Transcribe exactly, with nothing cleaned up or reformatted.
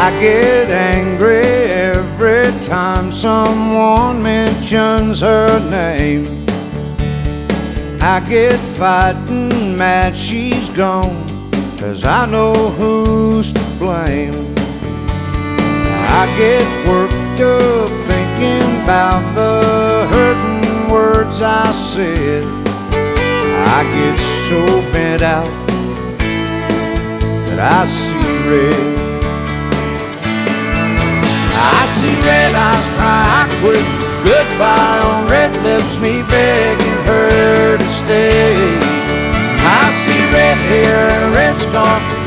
I get angry every time someone mentions her name. I get fighting mad she's gone, 'cause I know who's to blame. I get worked up thinking about the hurting words I said. I get so bent out that I see red. I see red eyes cry, I quit. Goodbye on red lips, me begging her to stay. I see red hair and a red scarf,